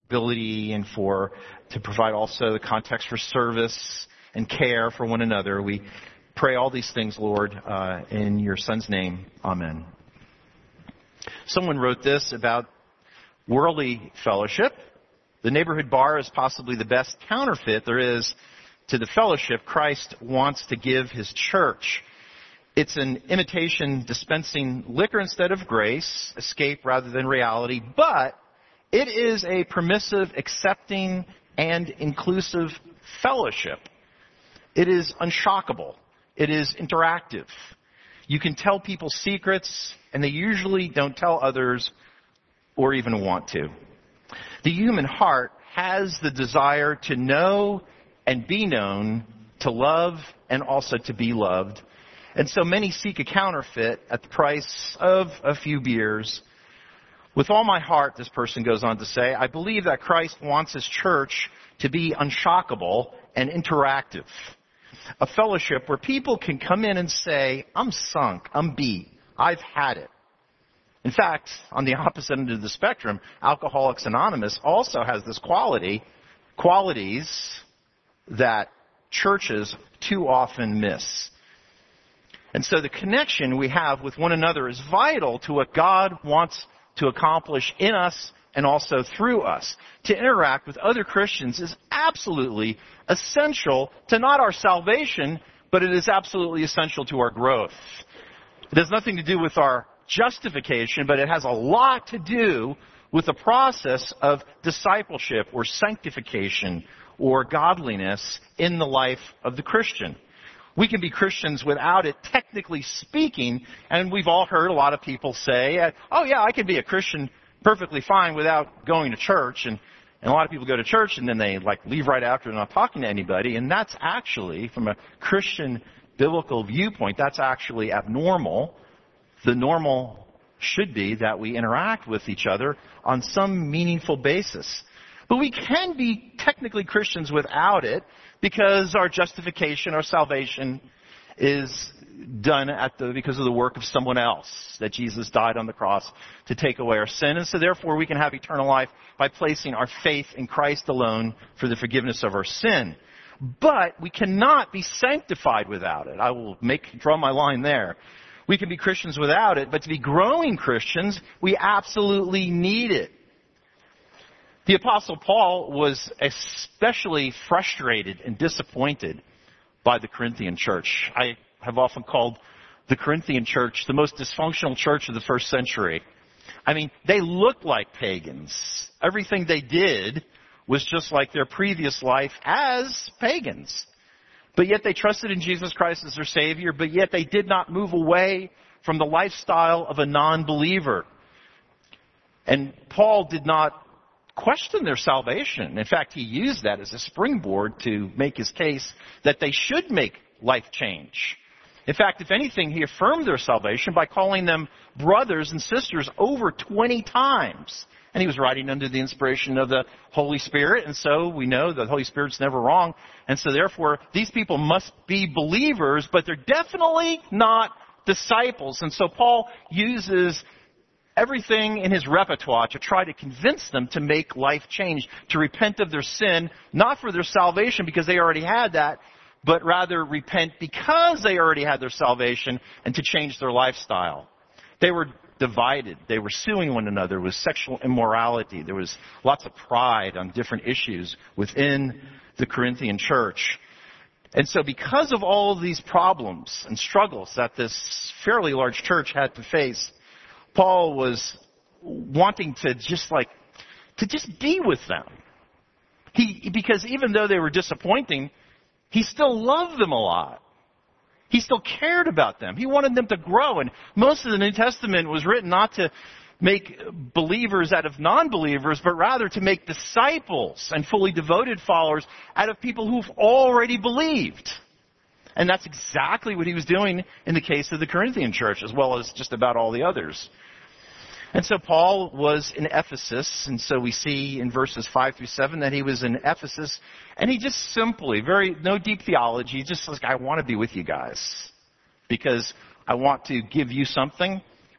ability and to provide also the context for service and care for one another. We pray all these things, Lord, in your Son's name. Amen. Someone wrote this about worldly fellowship. The neighborhood bar is possibly the best counterfeit there is to the fellowship Christ wants to give his church. It's an imitation dispensing liquor instead of grace, escape rather than reality, but it is a permissive, accepting, and inclusive fellowship. It is unshockable. It is interactive. You can tell people secrets, and they usually don't tell others or even want to. The human heart has the desire to know and be known, to love and also to be loved. And so many seek a counterfeit at the price of a few beers. With all my heart, this person goes on to say, I believe that Christ wants his church to be unshockable and interactive. A fellowship where people can come in and say, I'm sunk, I'm beat, I've had it. In fact, on the opposite end of the spectrum, Alcoholics Anonymous also has this qualities that churches too often miss. And so the connection we have with one another is vital to what God wants to accomplish in us and also through us. To interact with other Christians is absolutely essential to not our salvation, but it is absolutely essential to our growth. It has nothing to do with our justification, but it has a lot to do with the process of discipleship or sanctification or godliness in the life of the Christian. We can be Christians without it, technically speaking, and we've all heard a lot of people say, oh yeah, I can be a Christian perfectly fine without going to church, and a lot of people go to church and then they leave right after, not talking to anybody, and that's actually, from a Christian biblical viewpoint, that's actually abnormal. The normal should be that we interact with each other on some meaningful basis. But we can be technically Christians without it because our justification, our salvation is done because of the work of someone else, that Jesus died on the cross to take away our sin. And so therefore we can have eternal life by placing our faith in Christ alone for the forgiveness of our sin. But we cannot be sanctified without it. I will draw my line there. We can be Christians without it, but to be growing Christians, we absolutely need it. The Apostle Paul was especially frustrated and disappointed by the Corinthian church. I have often called the Corinthian church the most dysfunctional church of the first century. I mean, they looked like pagans. Everything they did was just like their previous life as pagans. But yet they trusted in Jesus Christ as their Savior, but yet they did not move away from the lifestyle of a non-believer. And Paul did not question their salvation. In fact, he used that as a springboard to make his case that they should make life change. In fact, if anything, he affirmed their salvation by calling them brothers and sisters over 20 times. And he was writing under the inspiration of the Holy Spirit, and so we know the Holy Spirit's never wrong. And so therefore, these people must be believers, but they're definitely not disciples. And so Paul uses everything in his repertoire to try to convince them to make life change, to repent of their sin, not for their salvation because they already had that, but rather repent because they already had their salvation and to change their lifestyle. They were divided. They were suing one another with sexual immorality. There was lots of pride on different issues within the Corinthian church. And so because of all of these problems and struggles that this fairly large church had to face, Paul was wanting to just be with them. Because even though they were disappointing, he still loved them a lot. He still cared about them. He wanted them to grow. And most of the New Testament was written not to make believers out of non-believers, but rather to make disciples and fully devoted followers out of people who've already believed. And that's exactly what he was doing in the case of the Corinthian church, as well as just about all the others. And so Paul was in Ephesus, and so we see in verses 5 through 7 that he was in Ephesus, and he just simply, no deep theology, just like, I want to be with you guys, because I want to give you something,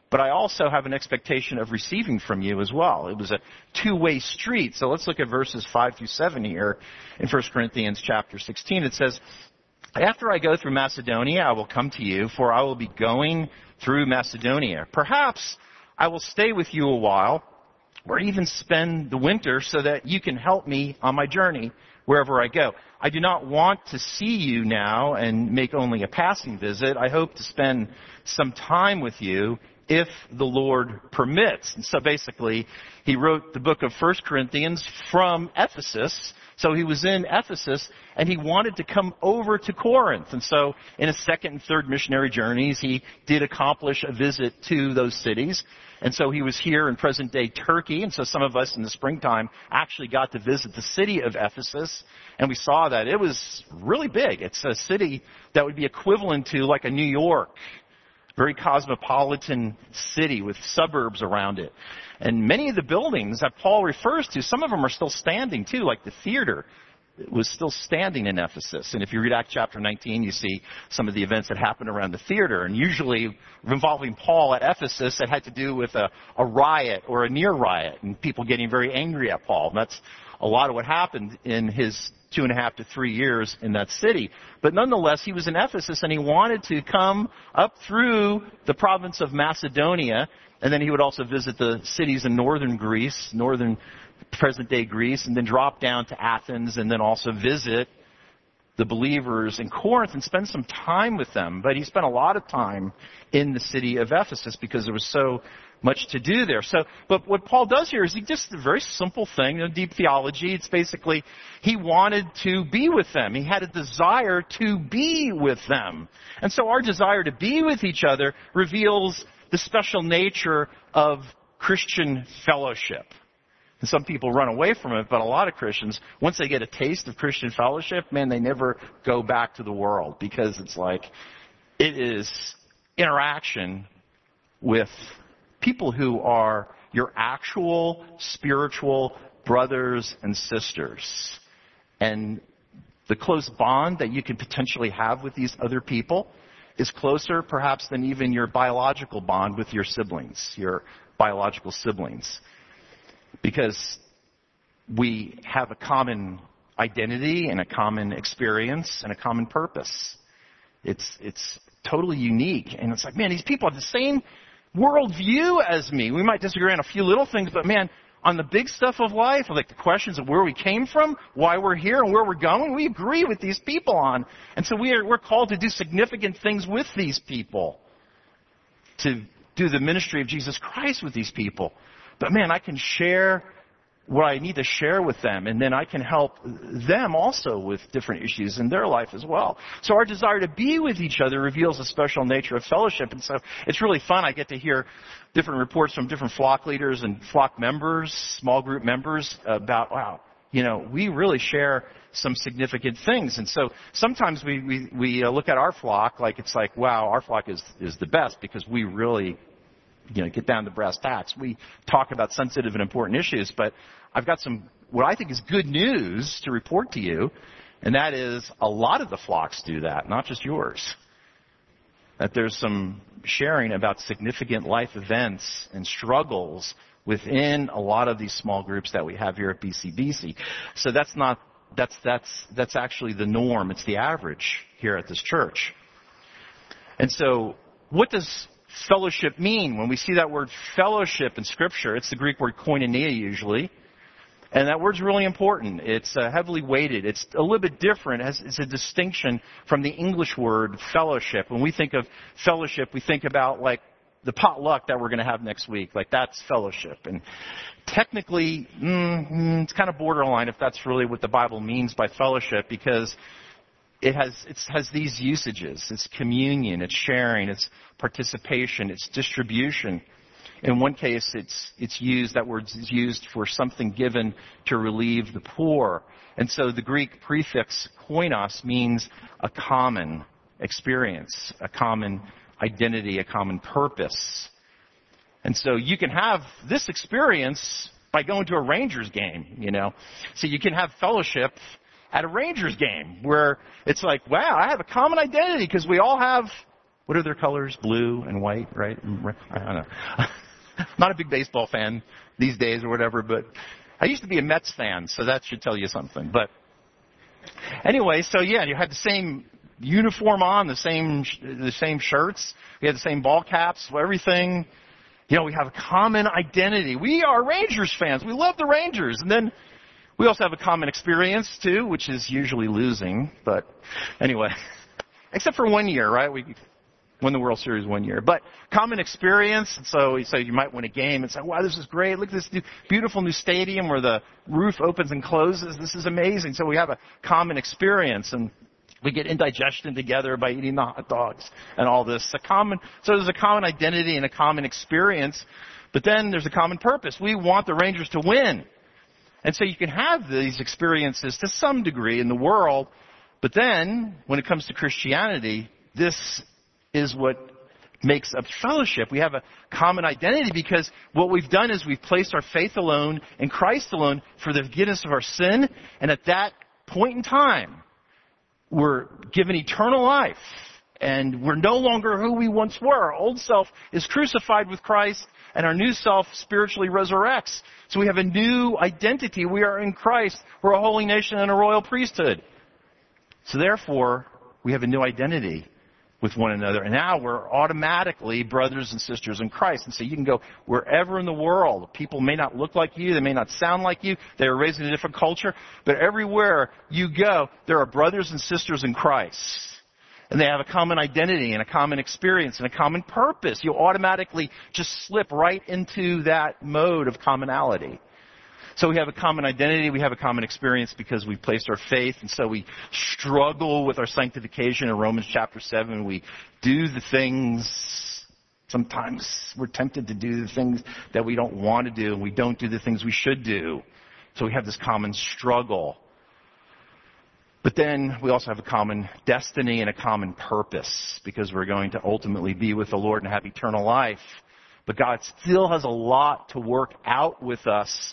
but I also have an expectation of receiving from you as well. It was a two-way street. So let's look at verses 5 through 7 here in 1 Corinthians chapter 16. It says, after I go through Macedonia, I will come to you, for I will be going through Macedonia. Perhaps I will stay with you a while, or even spend the winter so that you can help me on my journey wherever I go. I do not want to see you now and make only a passing visit. I hope to spend some time with you if the Lord permits. And so basically, he wrote the book of 1 Corinthians from Ephesus. So he was in Ephesus, and he wanted to come over to Corinth. And so in his second and third missionary journeys, he did accomplish a visit to those cities. And so he was here in present-day Turkey. And so some of us in the springtime actually got to visit the city of Ephesus. And we saw that it was really big. It's a city that would be equivalent to like a New York. Very cosmopolitan city with suburbs around it. And many of the buildings that Paul refers to, some of them are still standing too, like the theater was still standing in Ephesus. And if you read Acts chapter 19, you see some of the events that happened around the theater. And usually involving Paul at Ephesus, it had to do with a riot or a near riot and people getting very angry at Paul. And that's a lot of what happened in his 2.5 to 3 years in that city. But nonetheless, he was in Ephesus and he wanted to come up through the province of Macedonia, and then he would also visit the cities in northern Greece, northern present-day Greece, and then drop down to Athens and then also visit the believers in Corinth and spend some time with them. But he spent a lot of time in the city of Ephesus because there was so much to do there. But what Paul does here is he just a very simple thing, deep theology. It's basically he wanted to be with them. He had a desire to be with them. And so our desire to be with each other reveals the special nature of Christian fellowship. And some people run away from it, but a lot of Christians, once they get a taste of Christian fellowship, man, they never go back to the world because it's like it is interaction with people who are your actual spiritual brothers and sisters. And the close bond that you can potentially have with these other people is closer perhaps than even your biological bond with your siblings, your biological siblings. Because we have a common identity and a common experience and a common purpose. It's totally unique. And it's like, man, these people have the same worldview as me. We might disagree on a few little things, but man, on the big stuff of life, like the questions of where we came from, why we're here, and where we're going, we agree with these people on. And so we're called to do significant things with these people, to do the ministry of Jesus Christ with these people. But man, I can share what I need to share with them, and then I can help them also with different issues in their life as well. So our desire to be with each other reveals a special nature of fellowship. And so it's really fun. I get to hear different reports from different flock leaders and flock members, small group members about, wow, we really share some significant things. And so sometimes we look at our flock like it's like, wow, our flock is the best because we really get down to brass tacks. We talk about sensitive and important issues, but I've got some, what I think is good news to report to you, and that is a lot of the flocks do that, not just yours. That there's some sharing about significant life events and struggles within a lot of these small groups that we have here at BCBC. So that's actually the norm. It's the average here at this church. And so what does fellowship mean? When we see that word fellowship in Scripture, it's the Greek word koinonia usually. And that word's really important. It's heavily weighted. It's a little bit different. It's a distinction from the English word fellowship. When we think of fellowship, we think about like the potluck that we're going to have next week. Like that's fellowship. And technically, it's kind of borderline if that's really what the Bible means by fellowship, because it has these usages. It's communion, it's sharing, it's participation, it's distribution. In one case, that word is used for something given to relieve the poor. And so the Greek prefix koinos means a common experience, a common identity, a common purpose. And so you can have this experience by going to a Rangers game, So you can have fellowship at a Rangers game where it's like, wow, I have a common identity because we all have What are their colors? Blue and white, right? I don't know. Not a big baseball fan these days or whatever, but I used to be a Mets fan, so that should tell you something. But anyway, so yeah, you had the same uniform on, the same shirts. We had the same ball caps, everything. We have a common identity. We are Rangers fans. We love the Rangers. And then we also have a common experience, too, which is usually losing. But anyway, except for 1 year, right? We won the World Series 1 year. But common experience. And so you might win a game and say, wow, this is great. Look at this beautiful new stadium where the roof opens and closes. This is amazing. So we have a common experience. And we get indigestion together by eating the hot dogs and all this. So there's a common identity and a common experience. But then there's a common purpose. We want the Rangers to win. And so you can have these experiences to some degree in the world. But then when it comes to Christianity, this is what makes up fellowship. We have a common identity because what we've done is we've placed our faith alone in Christ alone for the forgiveness of our sin. And at that point in time, we're given eternal life. And we're no longer who we once were. Our old self is crucified with Christ, and our new self spiritually resurrects. So we have a new identity. We are in Christ. We're a holy nation and a royal priesthood. So therefore, we have a new identity with one another. And now we're automatically brothers and sisters in Christ. And so you can go wherever in the world. People may not look like you. They may not sound like you. They were raised in a different culture. But everywhere you go, there are brothers and sisters in Christ. And they have a common identity and a common experience and a common purpose. You automatically just slip right into that mode of commonality. So we have a common identity, we have a common experience because we've placed our faith, and so we struggle with our sanctification in Romans chapter 7. We do the things, sometimes we're tempted to do the things that we don't want to do, and we don't do the things we should do. So we have this common struggle. But then we also have a common destiny and a common purpose because we're going to ultimately be with the Lord and have eternal life. But God still has a lot to work out with us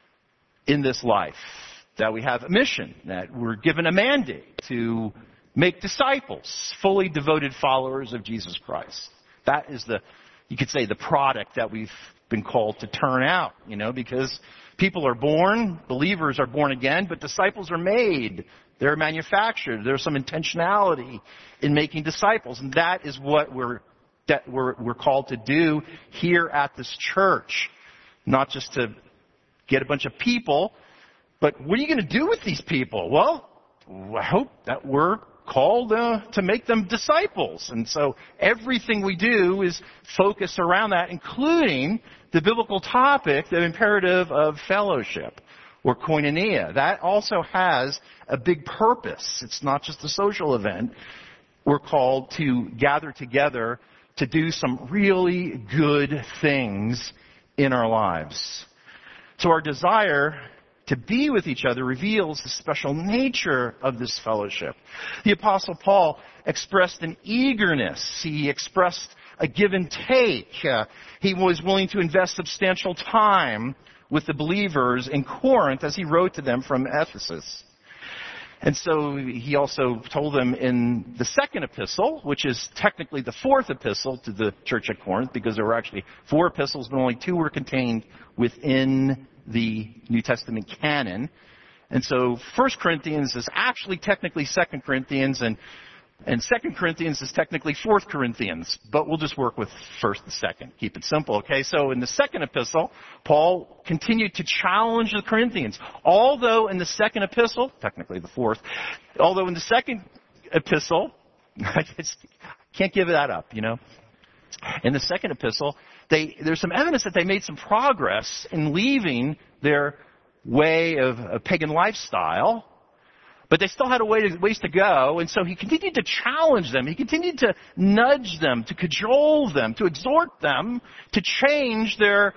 in this life, that we have a mission, that we're given a mandate to make disciples, fully devoted followers of Jesus Christ. That is you could say, the product that we've been called to turn out, because people are born, believers are born again, but disciples are made. They're manufactured. There's some intentionality in making disciples, and that is what we're called to do here at this church, not just to get a bunch of people, but what are you going to do with these people? Well, I hope that we're called to make them disciples. And so everything we do is focused around that, including the biblical topic, the imperative of fellowship or koinonia. That also has a big purpose. It's not just a social event. We're called to gather together to do some really good things in our lives. So our desire to be with each other reveals the special nature of this fellowship. The Apostle Paul expressed an eagerness. He expressed a give and take. He was willing to invest substantial time with the believers in Corinth as he wrote to them from Ephesus. And so he also told them in the second epistle, which is technically the fourth epistle to the church at Corinth, because there were actually 4 epistles, but only 2 were contained within the New Testament canon. And so 1 Corinthians is actually technically 2 Corinthians, and 2 Corinthians is technically 4 Corinthians, but we'll just work with 1st and 2nd. Keep it simple, okay? So in the second epistle, Paul continued to challenge the Corinthians. Although in the second epistle, technically the 4th, although in the second epistle, I just can't give that up, In the second epistle, there's some evidence that they made some progress in leaving their way of a pagan lifestyle, but they still had a ways to go, and so he continued to challenge them. He continued to nudge them, to cajole them, to exhort them to change their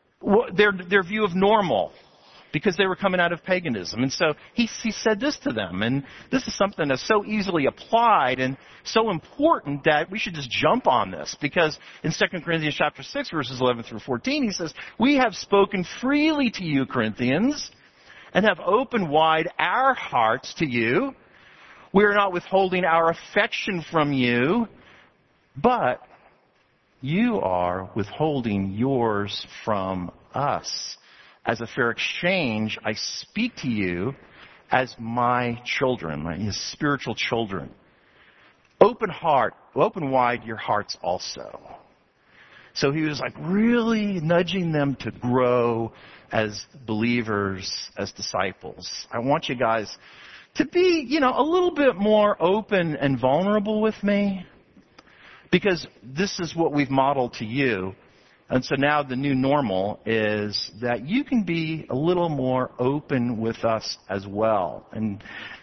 view of normal, because they were coming out of paganism. And so he said this to them, and this is something that's so easily applied and so important that we should just jump on this, because in 2 Corinthians chapter 6, verses 11 through 14, he says, "We have spoken freely to you, Corinthians, and have opened wide our hearts to you. We are not withholding our affection from you, But you are withholding yours from us. As a fair exchange, I speak to you as my children, my spiritual children. Open wide your hearts also. So he was like really nudging them to grow as believers, as disciples. I want you guys to be, a little bit more open and vulnerable with me, because this is what we've modeled to you. And so now the new normal is that you can be a little more open with us as well. And,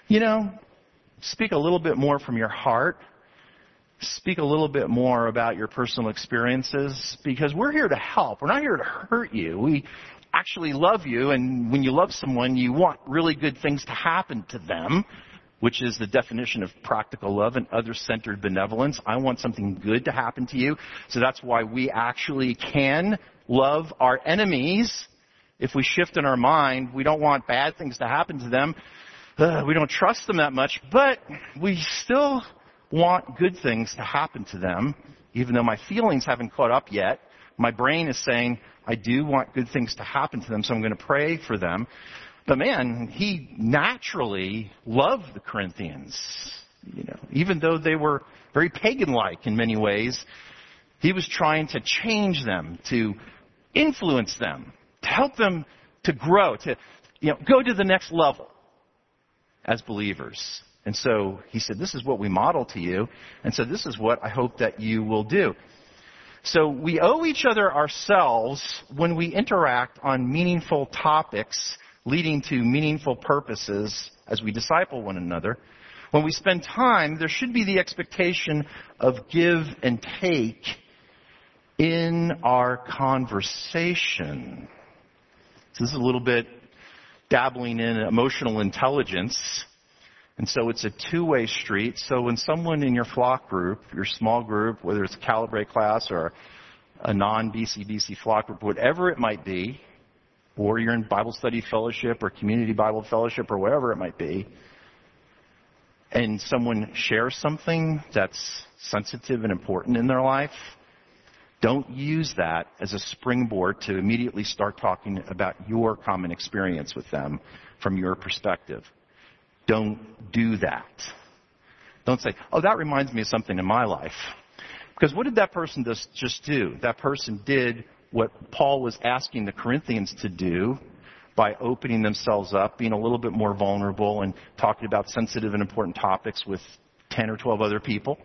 speak a little bit more from your heart. Speak a little bit more about your personal experiences, because we're here to help. We're not here to hurt you. We actually love you, and when you love someone, you want really good things to happen to them, which is the definition of practical love and other-centered benevolence. I want something good to happen to you. So that's why we actually can love our enemies. If we shift in our mind, we don't want bad things to happen to them. We don't trust them that much, but we still want good things to happen to them, even though my feelings haven't caught up yet. My brain is saying, I do want good things to happen to them, so I'm going to pray for them. But man, he naturally loved the Corinthians. Even though they were very pagan-like in many ways, he was trying to change them, to influence them, to help them to grow, to go to the next level as believers. And so he said, this is what we model to you. And so this is what I hope that you will do. So we owe each other ourselves when we interact on meaningful topics leading to meaningful purposes as we disciple one another. When we spend time, there should be the expectation of give and take in our conversation. So this is a little bit dabbling in emotional intelligence. And so it's a two-way street. So when someone in your flock group, your small group, whether it's a Calibrate class or a non-BCBC flock group, whatever it might be, or you're in Bible study fellowship or community Bible fellowship or whatever it might be, and someone shares something that's sensitive and important in their life, don't use that as a springboard to immediately start talking about your common experience with them from your perspective. Don't do that. Don't say, oh, that reminds me of something in my life. Because what did that person just do? That person did what Paul was asking the Corinthians to do by opening themselves up, being a little bit more vulnerable, and talking about sensitive and important topics with 10 or 12 other people.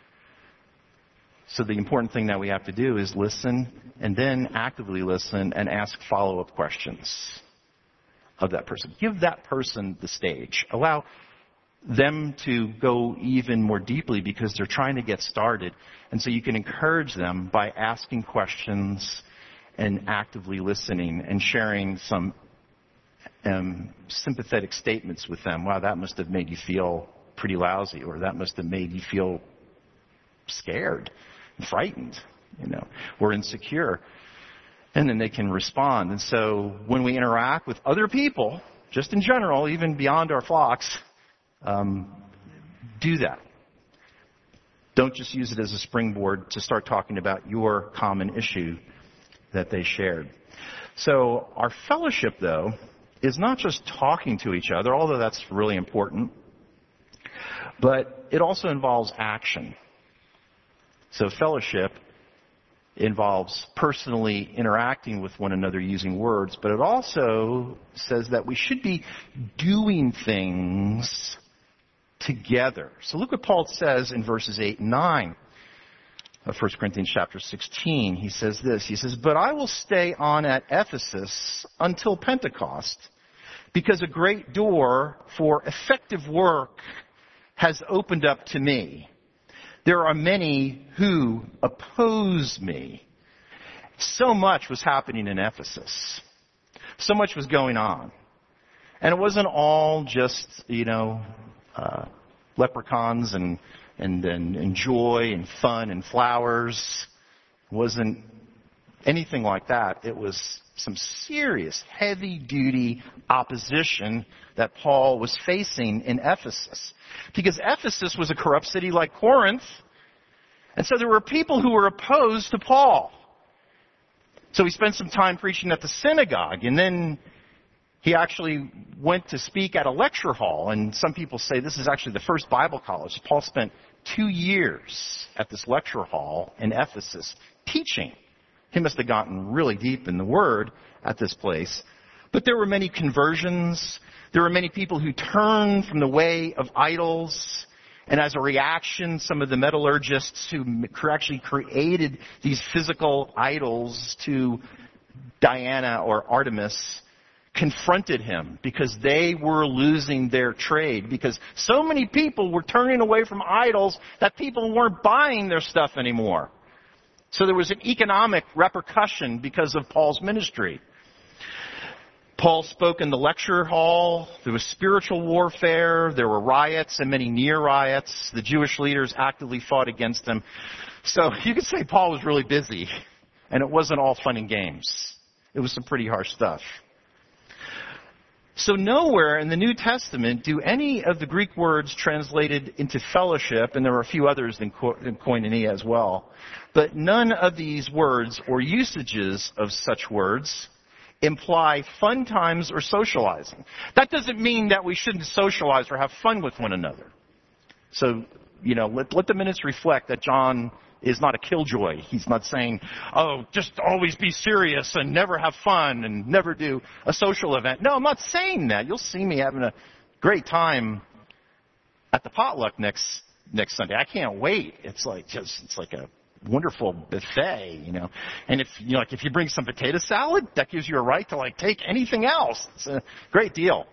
So the important thing that we have to do is listen, and then actively listen and ask follow-up questions of that person. Give that person the stage. Allow them to go even more deeply because they're trying to get started. And so you can encourage them by asking questions and actively listening and sharing some sympathetic statements with them. Wow, that must have made you feel pretty lousy, or that must have made you feel scared, frightened, or insecure. And then they can respond. And so when we interact with other people, just in general, even beyond our flocks, do that. Don't just use it as a springboard to start talking about your common issue that they shared. So our fellowship, though, is not just talking to each other, although that's really important, but it also involves action. So fellowship involves personally interacting with one another using words, but it also says that we should be doing things together. So look what Paul says in verses 8 and 9 of 1 Corinthians chapter 16. He says this. He says, but I will stay on at Ephesus until Pentecost, because a great door for effective work has opened up to me. There are many who oppose me. So much was happening in Ephesus. So much was going on. And it wasn't all just, leprechauns and joy and fun and flowers. It wasn't anything like that. It was some serious, heavy-duty opposition that Paul was facing in Ephesus. Because Ephesus was a corrupt city like Corinth, And so there were people who were opposed to Paul. So he spent some time preaching at the synagogue, and then he actually went to speak at a lecture hall. And some people say this is actually the first Bible college. Paul spent 2 years at this lecture hall in Ephesus teaching. He must have gotten really deep in the Word at this place. But there were many conversions. There were many people who turned from the way of idols. And as a reaction, some of the metallurgists who actually created these physical idols to Diana or Artemis confronted him because they were losing their trade. Because so many people were turning away from idols that people weren't buying their stuff anymore. So there was an economic repercussion because of Paul's ministry. Paul spoke in the lecture hall. There was spiritual warfare. There were riots and many near riots. The Jewish leaders actively fought against him. So you could say Paul was really busy. And it wasn't all fun and games. It was some pretty harsh stuff. So nowhere in the New Testament do any of the Greek words translated into fellowship, and there are a few others in koinonia as well, but none of these words or usages of such words imply fun times or socializing. That doesn't mean that we shouldn't socialize or have fun with one another. So, let the minutes reflect that John is not a killjoy. He's not saying, oh, just always be serious and never have fun and never do a social event. No, I'm not saying that. You'll see me having a great time at the potluck next Sunday. I can't wait. It's like a wonderful buffet, And if you bring some potato salad, that gives you a right to take anything else. It's a great deal.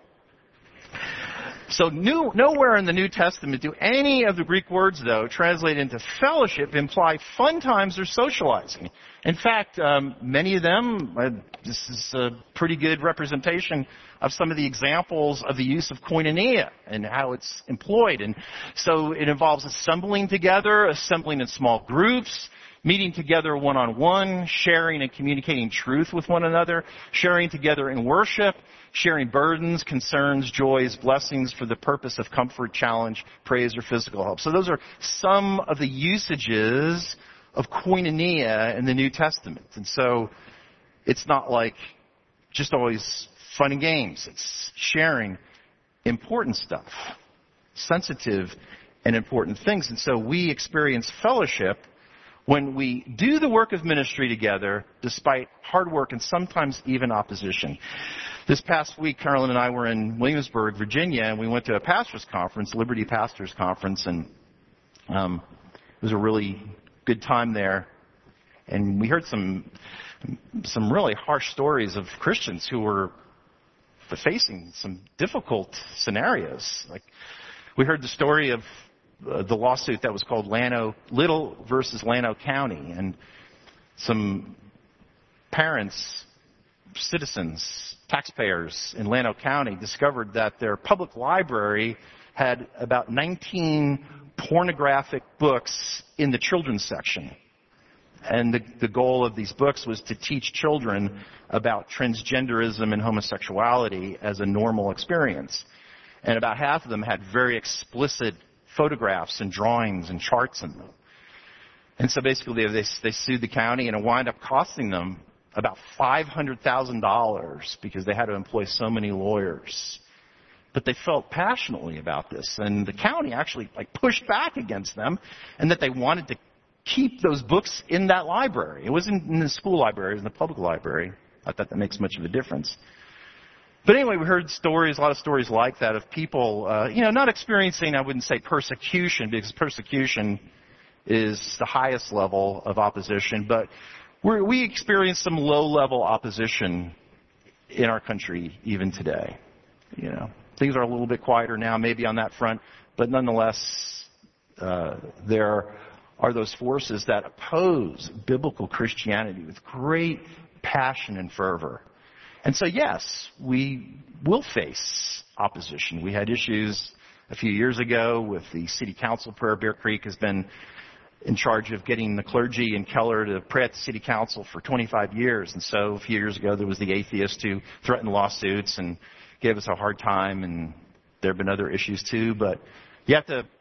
So nowhere in the New Testament do any of the Greek words, though, translated into fellowship imply fun times or socializing. In fact, many of them, this is a pretty good representation of some of the examples of the use of koinonia and how it's employed. And so it involves assembling together, assembling in small groups, meeting together one-on-one, sharing and communicating truth with one another, sharing together in worship, sharing burdens, concerns, joys, blessings for the purpose of comfort, challenge, praise, or physical help. So those are some of the usages of koinonia in the New Testament. And so it's not like just always fun and games. It's sharing important stuff, sensitive and important things. And so we experience fellowship when we do the work of ministry together, despite hard work and sometimes even opposition. This past week, Carolyn and I were in Williamsburg, Virginia, and we went to a pastor's conference, Liberty Pastors Conference, and it was a really good time there. And we heard some really harsh stories of Christians who were facing some difficult scenarios. Like, we heard the story of the lawsuit that was called Little versus Llano County, and some parents, citizens, taxpayers in Llano County discovered that their public library had about 19 pornographic books in the children's section. And the goal of these books was to teach children about transgenderism and homosexuality as a normal experience. And about half of them had very explicit photographs and drawings and charts in them. And so basically they sued the county, and it wound up costing them about $500,000 because they had to employ so many lawyers. But they felt passionately about this, and the county actually pushed back against them, and that they wanted to keep those books in that library. It wasn't in the school library, it was in the public library. I thought that makes much of a difference. But anyway, we heard stories, a lot of stories like that of people, not experiencing, I wouldn't say persecution, because persecution is the highest level of opposition, but we experience some low-level opposition in our country even today. Things are a little bit quieter now, maybe on that front, but nonetheless, there are those forces that oppose biblical Christianity with great passion and fervor. And so, yes, we will face opposition. We had issues a few years ago with the city council prayer. Bear Creek has been in charge of getting the clergy in Keller to pray at the city council for 25 years. And so a few years ago, there was the atheist who threatened lawsuits and gave us a hard time. And there have been other issues too. But you have to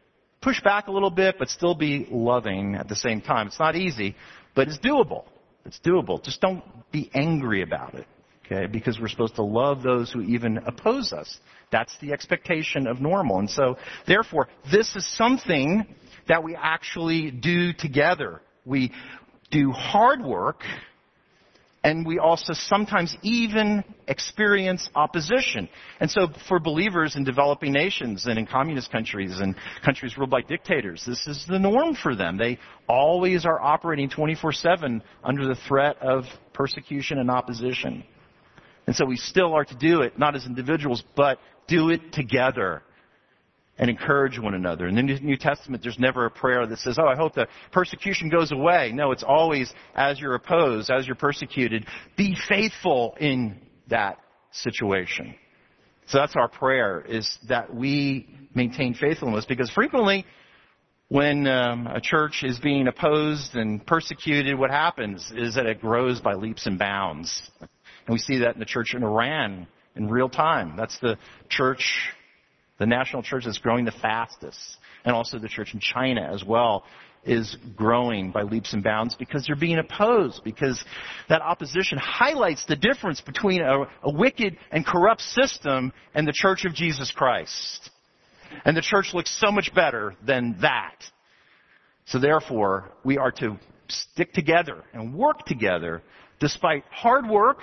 push back a little bit, but still be loving at the same time. It's not easy, but it's doable. It's doable. Just don't be angry about it, okay? Because we're supposed to love those who even oppose us. That's the expectation of normal. And so, therefore, this is something that we actually do together. We do hard work, and we also sometimes even experience opposition. And so for believers in developing nations and in communist countries and countries ruled by dictators, this is the norm for them. They always are operating 24/7 under the threat of persecution and opposition. And so we still are to do it, not as individuals, but do it together and encourage one another. In the New Testament, there's never a prayer that says, I hope the persecution goes away. No, it's always, as you're opposed, as you're persecuted, be faithful in that situation. So that's our prayer, is that we maintain faithfulness, because frequently when a church is being opposed and persecuted, what happens is that it grows by leaps and bounds. And we see that in the church in Iran in real time. That's the church, the national church, that's growing the fastest. And also the church in China as well is growing by leaps and bounds because they're being opposed, because that opposition highlights the difference between a wicked and corrupt system and the church of Jesus Christ. And the church looks so much better than that. So therefore, we are to stick together and work together despite hard work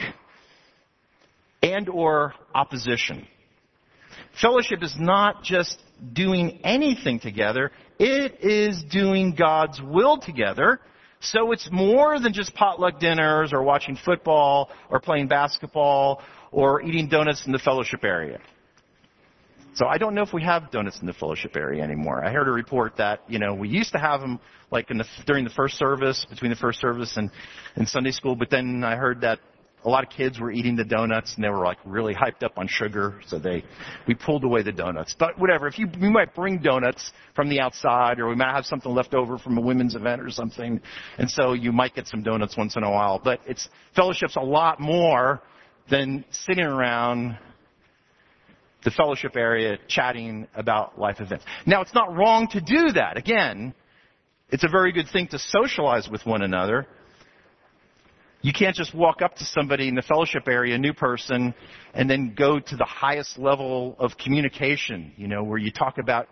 and or opposition. Fellowship is not just doing anything together. It is doing God's will together. So it's more than just potluck dinners or watching football or playing basketball or eating donuts in the fellowship area. So I don't know if we have donuts in the fellowship area anymore. I heard a report that, we used to have them like during the first service, between the first service and Sunday school, but then I heard that a lot of kids were eating the donuts and they were like really hyped up on sugar, so we pulled away the donuts. But whatever, we might bring donuts from the outside, or we might have something left over from a women's event or something, and so you might get some donuts once in a while. But fellowship's a lot more than sitting around the fellowship area chatting about life events. Now, it's not wrong to do that. Again, it's a very good thing to socialize with one another. You can't just walk up to somebody in the fellowship area, a new person, and then go to the highest level of communication, where you talk about,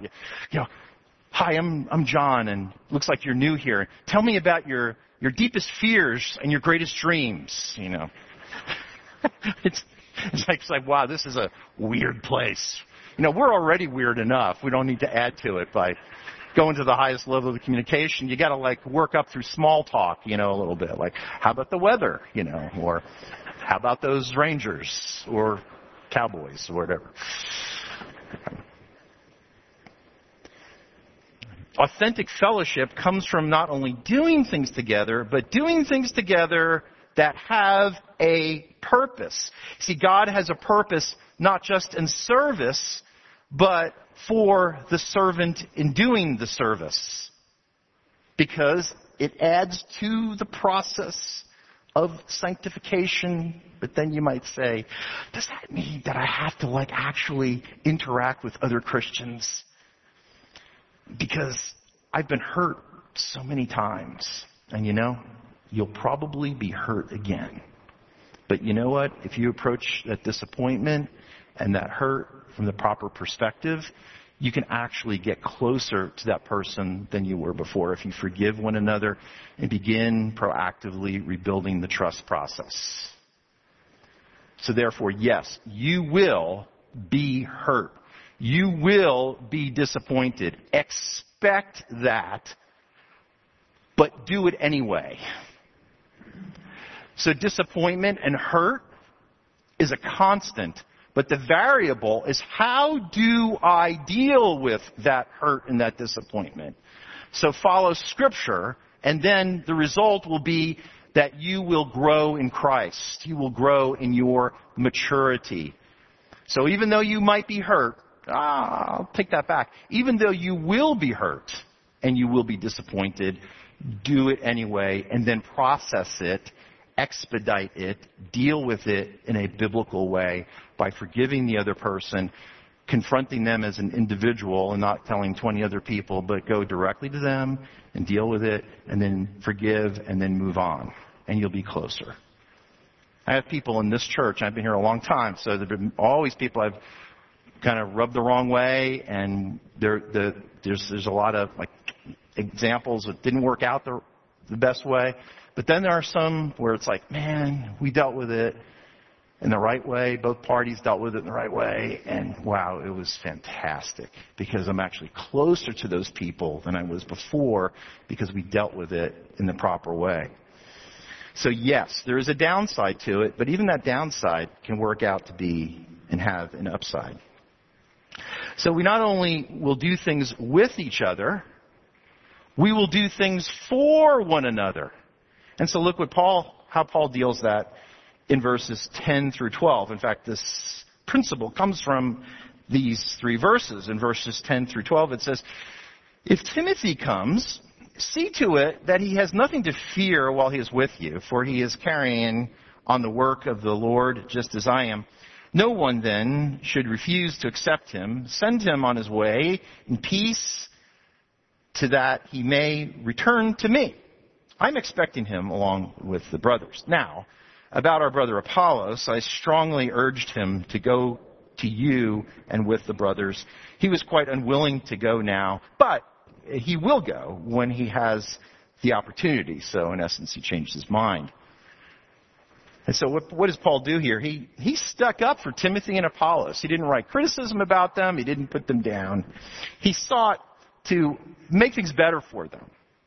hi, I'm John, and looks like you're new here. Tell me about your deepest fears and your greatest dreams, It's like, wow, this is a weird place. We're already weird enough. We don't need to add to it by going to the highest level of communication. You got to work up through small talk, a little bit. Like, how about the weather, or how about those Rangers or Cowboys or whatever. Authentic fellowship comes from not only doing things together, but doing things together that have a purpose. See, God has a purpose not just in service, but for the servant in doing the service. Because it adds to the process of sanctification. But then you might say, does that mean that I have to actually interact with other Christians? Because I've been hurt so many times. And you'll probably be hurt again. But you know what? If you approach that disappointment and that hurt from the proper perspective, you can actually get closer to that person than you were before if you forgive one another and begin proactively rebuilding the trust process. So therefore, yes, you will be hurt. You will be disappointed. Expect that, but do it anyway. So disappointment and hurt is a constant, but the variable is, how do I deal with that hurt and that disappointment? So follow Scripture, and then the result will be that you will grow in Christ. You will grow in your maturity. So even though you might be hurt, I'll take that back. Even though you will be hurt and you will be disappointed, do it anyway, and then process it, expedite it, deal with it in a biblical way by forgiving the other person, confronting them as an individual and not telling 20 other people, but go directly to them and deal with it and then forgive and then move on. And you'll be closer. I have people in this church, I've been here a long time, so there have been always people I've kind of rubbed the wrong way, and there's a lot of like examples that didn't work out the best way. But then there are some where it's like, man, we dealt with it in the right way. Both parties dealt with it in the right way. And wow, it was fantastic because I'm actually closer to those people than I was before because we dealt with it in the proper way. So yes, there is a downside to it, but even that downside can work out to be and have an upside. So we not only will do things with each other, we will do things for one another. And so look how Paul deals that in verses 10 through 12. In fact, this principle comes from these 3 verses. In verses 10 through 12, it says, "If Timothy comes, see to it that he has nothing to fear while he is with you, for he is carrying on the work of the Lord just as I am. No one then should refuse to accept him. Send him on his way in peace to that he may return to me. I'm expecting him along with the brothers. Now, about our brother Apollos, I strongly urged him to go to you and with the brothers. He was quite unwilling to go now, but he will go when he has the opportunity." So in essence, he changed his mind. And so what does Paul do here? He stuck up for Timothy and Apollos. He didn't write criticism about them. He didn't put them down. He sought to make things better for them,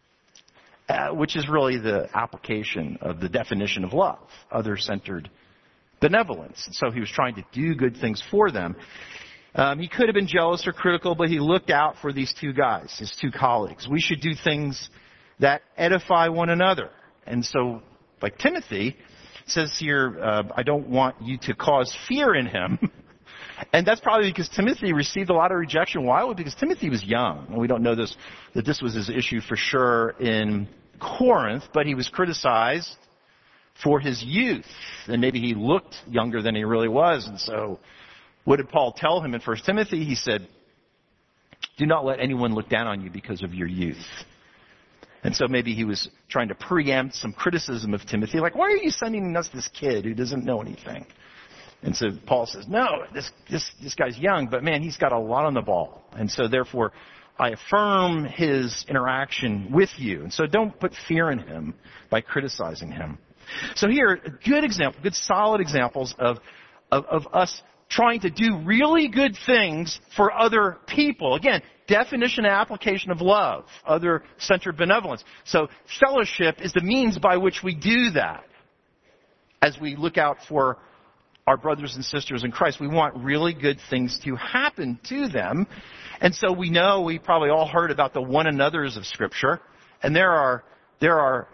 which is really the application of the definition of love, other-centered benevolence. And so he was trying to do good things for them. He could have been jealous or critical, but he looked out for these 2 guys, his 2 colleagues. We should do things that edify one another. And so, like Timothy, it says here, I don't want you to cause fear in him. And that's probably because Timothy received a lot of rejection. Why? Well, because Timothy was young. And we don't know that this was his issue for sure in Corinth, but he was criticized for his youth. And maybe he looked younger than he really was. And so what did Paul tell him in 1 Timothy? He said, do not let anyone look down on you because of your youth. And so maybe he was trying to preempt some criticism of Timothy, like, why are you sending us this kid who doesn't know anything? And so Paul says, no, this guy's young, but man, he's got a lot on the ball. And so therefore, I affirm his interaction with you. And so don't put fear in him by criticizing him. So here, good solid examples of us trying to do really good things for other people. Again, definition and application of love, other-centered benevolence. So fellowship is the means by which we do that. As we look out for our brothers and sisters in Christ, we want really good things to happen to them. And so we probably all heard about the one another's of Scripture. And there are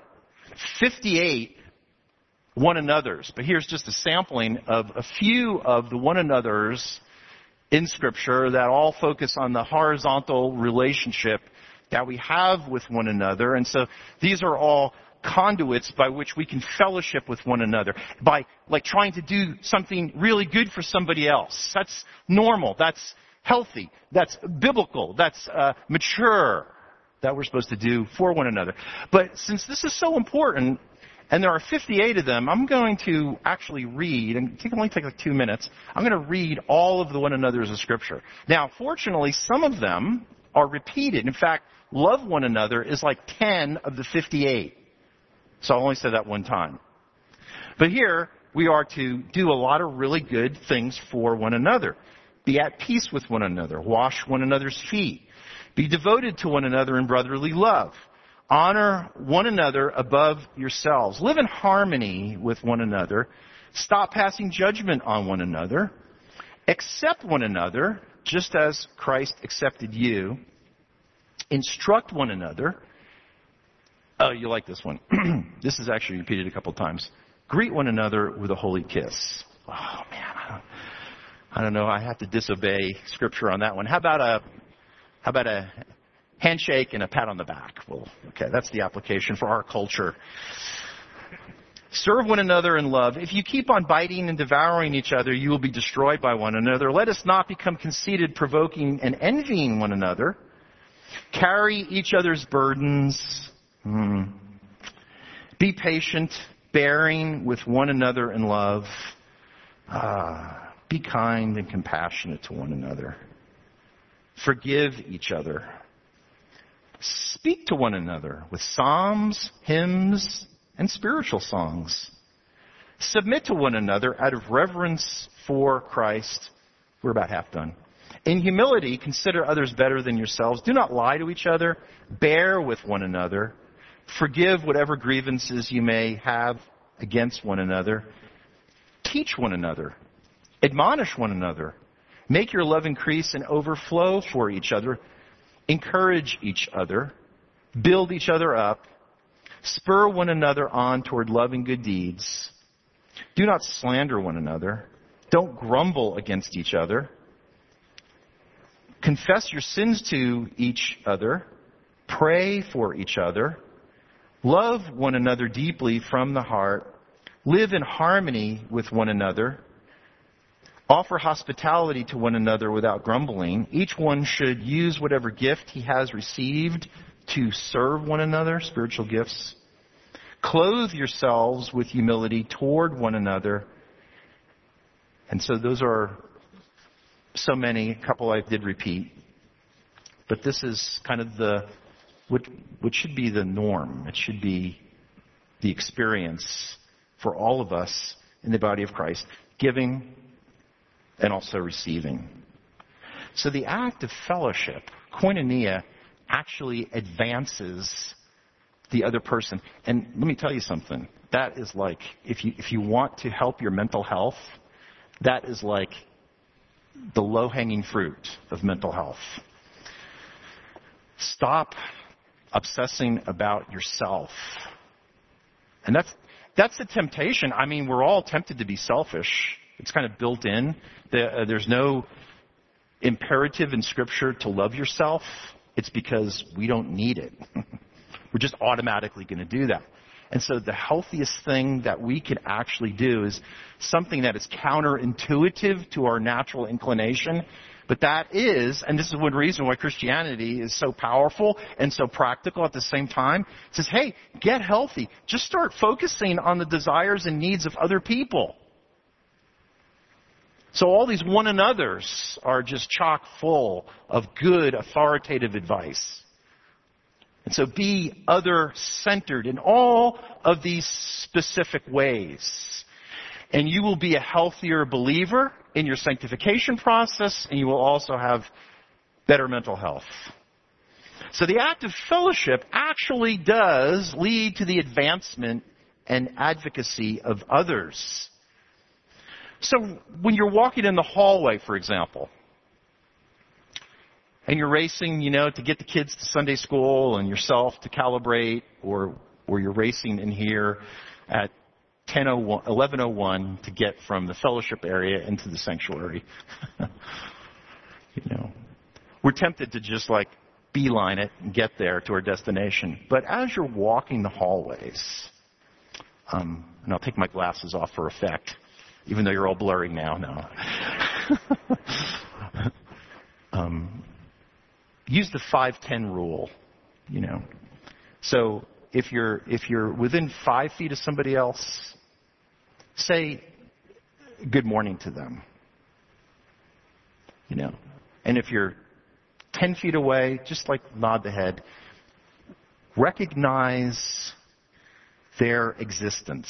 58 one another's. But here's just a sampling of a few of the one another's in Scripture that all focus on the horizontal relationship that we have with one another. And so these are all conduits by which we can fellowship with one another by trying to do something really good for somebody else. That's normal. That's healthy. That's biblical. That's mature that we're supposed to do for one another. But since this is so important, and there are 58 of them, I'm going to actually read, and it can only take 2 minutes, I'm going to read all of the one another's of Scripture. Now, fortunately, some of them are repeated. In fact, love one another is 10 of the 58. So I'll only say that one time. But here, we are to do a lot of really good things for one another. Be at peace with one another. Wash one another's feet. Be devoted to one another in brotherly love. Honor one another above yourselves. Live in harmony with one another. Stop passing judgment on one another. Accept one another, just as Christ accepted you. Instruct one another. Oh, you like this one. This is actually repeated a couple times. Greet one another with a holy kiss. Oh, man. I don't know. I have to disobey Scripture on that one. How about a handshake and a pat on the back? Well, okay, that's the application for our culture. Serve one another in love. If you keep on biting and devouring each other, you will be destroyed by one another. Let us not become conceited, provoking and envying one another. Carry each other's burdens. Be patient, bearing with one another in love. Be kind and compassionate to one another. Forgive each other. Speak to one another with psalms, hymns, and spiritual songs. Submit to one another out of reverence for Christ. We're about half done. In humility, consider others better than yourselves. Do not lie to each other. Bear with one another. Forgive whatever grievances you may have against one another. Teach one another. Admonish one another. Make your love increase and overflow for each other. Encourage each other. Build each other up. Spur one another on toward love and good deeds. Do not slander one another. Don't grumble against each other. Confess your sins to each other. Pray for each other. Love one another deeply from the heart. Live in harmony with one another. Offer hospitality to one another without grumbling. Each one should use whatever gift he has received to serve one another, spiritual gifts. Clothe yourselves with humility toward one another. And so those are so many, a couple I did repeat. But this is kind of what should be the norm. It should be the experience for all of us in the body of Christ, giving and also receiving. So the act of fellowship, koinonia, actually advances the other person. And let me tell you something. That is like, if you want to help your mental health, that is like the low-hanging fruit of mental health. Stop obsessing about yourself. And that's the temptation. I mean, we're all tempted to be selfish. It's kind of built in. There's no imperative in Scripture to love yourself. It's because we don't need it. We're just automatically going to do that. And so the healthiest thing that we can actually do is something that is counterintuitive to our natural inclination. But that is, and this is one reason why Christianity is so powerful and so practical at the same time. It says, hey, get healthy. Just start focusing on the desires and needs of other people. So all these one another's are just chock full of good, authoritative advice. And so be other-centered in all of these specific ways. And you will be a healthier believer in your sanctification process, and you will also have better mental health. So the act of fellowship actually does lead to the advancement and advocacy of others. So when you're walking in the hallway, for example, and you're racing, to get the kids to Sunday school and yourself to calibrate, or you're racing in here at 11:01 to get from the fellowship area into the sanctuary. We're tempted to just beeline it and get there to our destination. But as you're walking the hallways, and I'll take my glasses off for effect, even though you're all blurry now. Use the 5-10 rule, So if you're within 5 feet of somebody else, say good morning to them. And if you're 10 feet away, just nod the head. Recognize their existence.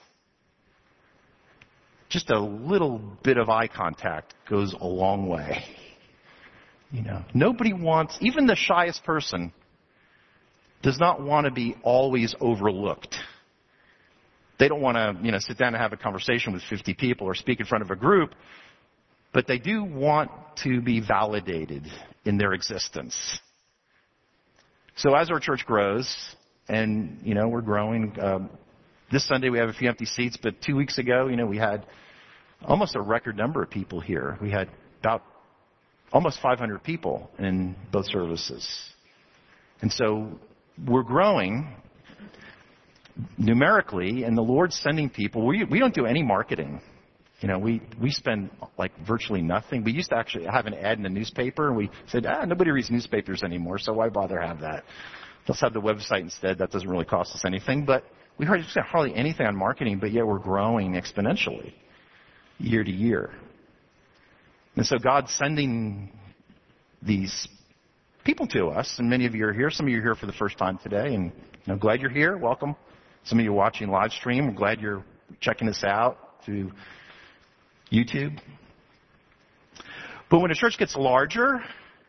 Just a little bit of eye contact goes a long way. Nobody wants, even the shyest person does not want to be always overlooked. They don't want to, sit down and have a conversation with 50 people or speak in front of a group, but they do want to be validated in their existence. So as our church grows, and, we're growing, this Sunday we have a few empty seats, but 2 weeks ago, we had almost a record number of people here. We had about almost 500 people in both services. And so we're growing, numerically, and the Lord's sending people. We don't do any marketing. We spend like virtually nothing. We used to actually have an ad in the newspaper, and we said, nobody reads newspapers anymore, so why bother have that? Let's have the website instead. That doesn't really cost us anything. But we spend hardly anything on marketing, but yet we're growing exponentially year to year. And so God's sending these people to us, and many of you are here. Some of you are here for the first time today, and glad you're here. Welcome. Some of you are watching live stream. We're glad you're checking us out through YouTube. But when a church gets larger,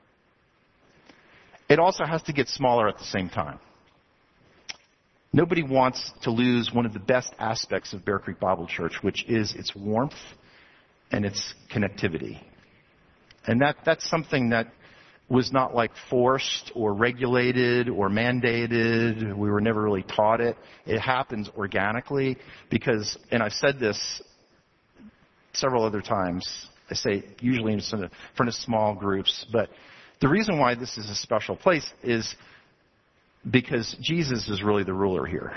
it also has to get smaller at the same time. Nobody wants to lose one of the best aspects of Bear Creek Bible Church, which is its warmth and its connectivity. And that's something that was not like forced or regulated or mandated. We were never really taught it. It happens organically because, and I've said this several other times, I say usually in front of small groups, but the reason why this is a special place is because Jesus is really the ruler here.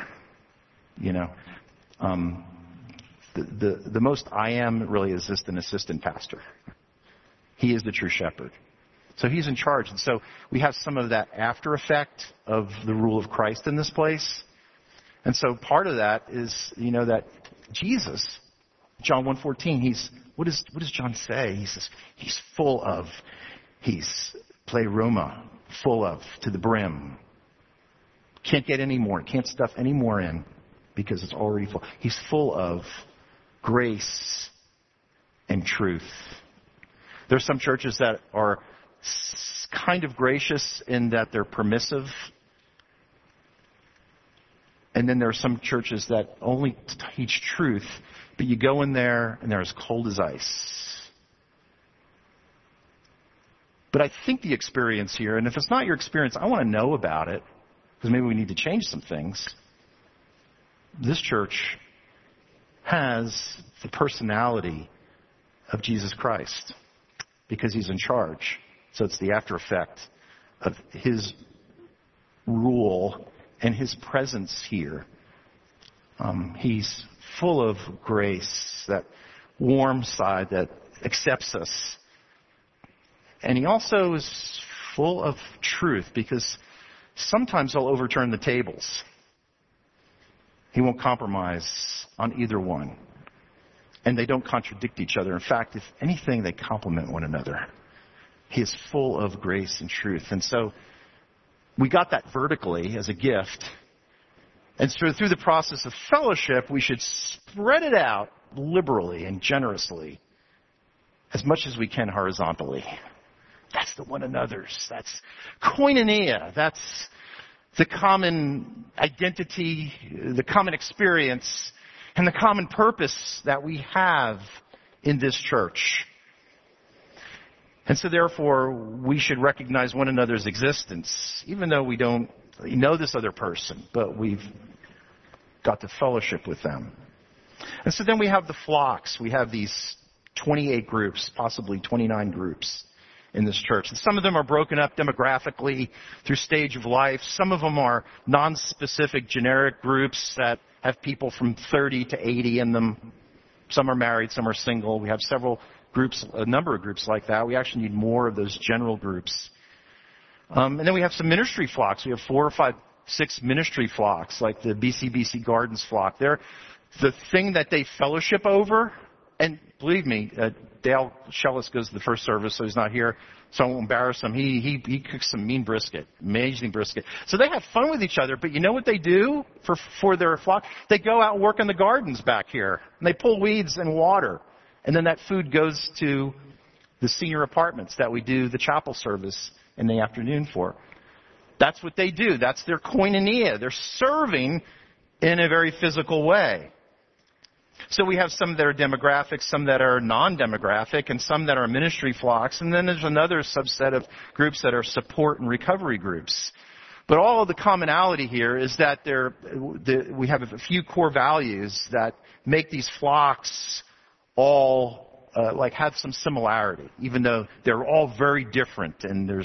The most I am really is just an assistant pastor. He is the true shepherd. So he's in charge. And so we have some of that after effect of the rule of Christ in this place. And so part of that is, that Jesus, John 1:14, what does John say? He says, he's pleroma, full of, to the brim. Can't get any more, can't stuff any more in because it's already full. He's full of grace and truth. There's some churches that are kind of gracious in that they're permissive. And then there are some churches that only teach truth, but you go in there and they're as cold as ice. But I think the experience here, and if it's not your experience, I want to know about it, because maybe we need to change some things. This church has the personality of Jesus Christ because he's in charge. So it's the after effect of his rule and his presence here. He's full of grace, that warm side that accepts us. And he also is full of truth because sometimes he'll overturn the tables. He won't compromise on either one. And they don't contradict each other. In fact, if anything, they complement one another. He is full of grace and truth. And so we got that vertically as a gift. And so through the process of fellowship, we should spread it out liberally and generously as much as we can horizontally. That's the one another's. That's koinonia. That's the common identity, the common experience, and the common purpose that we have in this church. And so therefore, we should recognize one another's existence, even though we don't know this other person, but we've got to fellowship with them. And so then we have the flocks. We have these 28 groups, possibly 29 groups in this church. And some of them are broken up demographically through stage of life. Some of them are non-specific generic groups that have people from 30 to 80 in them. Some are married, some are single. We have several groups, a number of groups like that. We actually need more of those general groups. And then we have some ministry flocks. We have 4 or 5, 6 ministry flocks, like the BCBC Gardens flock. They're the thing that they fellowship over. And believe me, Dale Shellis goes to the first service, so he's not here, so I won't embarrass him. He cooks some mean brisket, amazing brisket. So they have fun with each other, but you know what they do for their flock? They go out and work in the gardens back here, and they pull weeds and water. And then that food goes to the senior apartments that we do the chapel service in the afternoon for. That's what they do. That's their koinonia. They're serving in a very physical way. So we have some that are demographic, some that are non-demographic, and some that are ministry flocks. And then there's another subset of groups that are support and recovery groups. But all of the commonality here is that we have a few core values that make these flocks all have some similarity, even though they're all very different and there's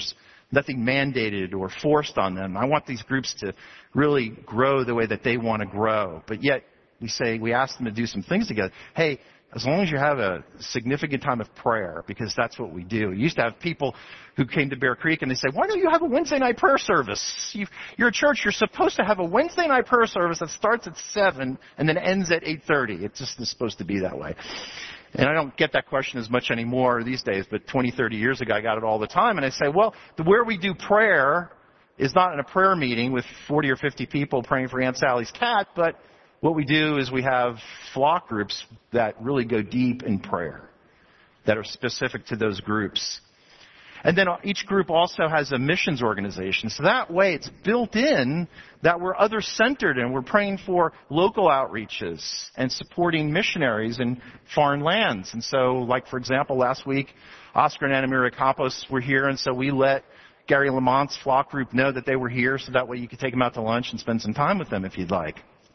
nothing mandated or forced on them. I want these groups to really grow the way that they want to grow. But yet, we ask them to do some things together. Hey, as long as you have a significant time of prayer, because that's what we do. We used to have people who came to Bear Creek and they say, why don't you have a Wednesday night prayer service? You're a church, you're supposed to have a Wednesday night prayer service that starts at 7 and then ends at 8:30. It just is supposed to be that way. And I don't get that question as much anymore these days, but 20, 30 years ago I got it all the time. And I say, well, where we do prayer is not in a prayer meeting with 40 or 50 people praying for Aunt Sally's cat, but what we do is we have flock groups that really go deep in prayer, that are specific to those groups. And then each group also has a missions organization. So that way it's built in that we're other-centered and we're praying for local outreaches and supporting missionaries in foreign lands. And so, like, for example, last week, Oscar and Anna Maria Campos were here, and so we let Gary Lamont's flock group know that they were here, so that way you could take them out to lunch and spend some time with them if you'd like.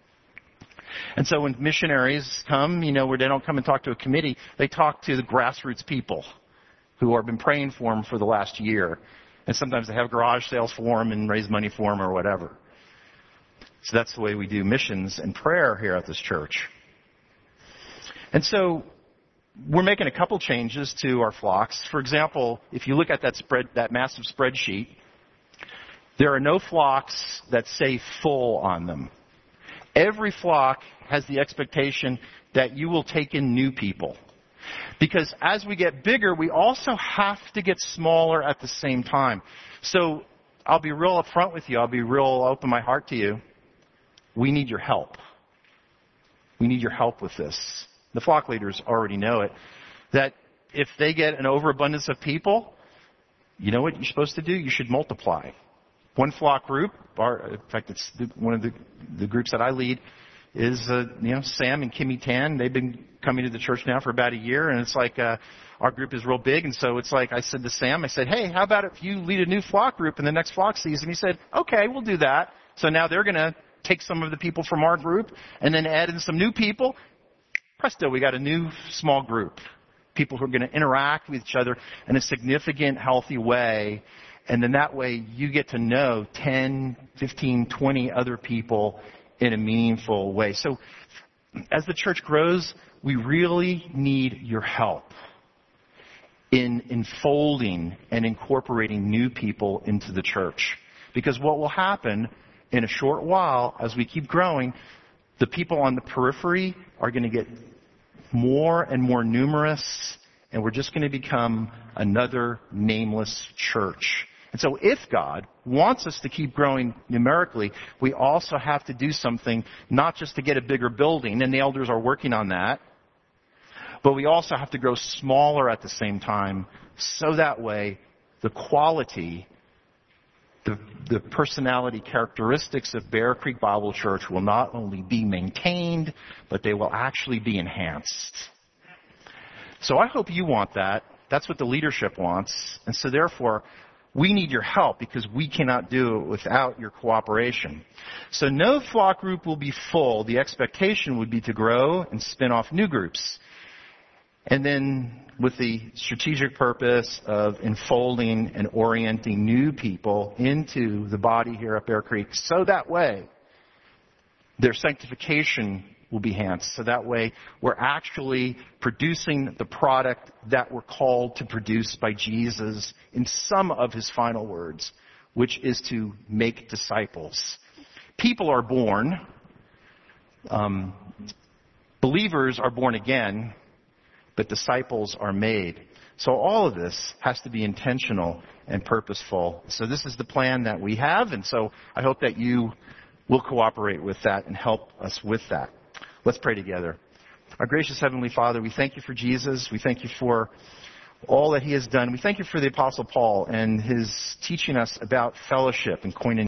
And so when missionaries come, where they don't come and talk to a committee, they talk to the grassroots people who have been praying for them for the last year. And sometimes they have garage sales for them and raise money for them or whatever. So that's the way we do missions and prayer here at this church. And so we're making a couple changes to our flocks. For example, if you look at that massive spreadsheet, there are no flocks that say full on them. Every flock has the expectation that you will take in new people. Because as we get bigger, we also have to get smaller at the same time. So I'll be real upfront with you. I'll be real open my heart to you. We need your help. We need your help with this. The flock leaders already know it. That if they get an overabundance of people, you know what you're supposed to do? You should multiply. One flock group, in fact, it's one of the groups that I lead, is Sam and Kimmy Tan. They've been coming to the church now for about a year, and it's like our group is real big, and so it's like I said to Sam, hey, how about if you lead a new flock group in the next flock season? He said, okay, we'll do that. So now they're going to take some of the people from our group and then add in some new people. Presto, we got a new small group. People who are going to interact with each other in a significant, healthy way. And then that way you get to know 10, 15, 20 other people in a meaningful way. So as the church grows, we really need your help in enfolding and incorporating new people into the church. Because what will happen in a short while, as we keep growing, the people on the periphery are going to get more and more numerous, and we're just going to become another nameless church. And so if God wants us to keep growing numerically, we also have to do something, not just to get a bigger building, and the elders are working on that, but we also have to grow smaller at the same time, so that way the quality, the personality characteristics of Bear Creek Bible Church will not only be maintained, but they will actually be enhanced. So I hope you want that. That's what the leadership wants. And so therefore, we need your help because we cannot do it without your cooperation. So no flock group will be full. The expectation would be to grow and spin off new groups. And then with the strategic purpose of enfolding and orienting new people into the body here at Bear Creek, so that way their sanctification will be enhanced. So that way we're actually producing the product that we're called to produce by Jesus in some of his final words, which is to make disciples. People are born. Believers are born again, but disciples are made. So all of this has to be intentional and purposeful. So this is the plan that we have, and so I hope that you will cooperate with that and help us with that. Let's pray together. Our gracious Heavenly Father, we thank you for Jesus. We thank you for all that he has done. We thank you for the Apostle Paul and his teaching us about fellowship and koinonia.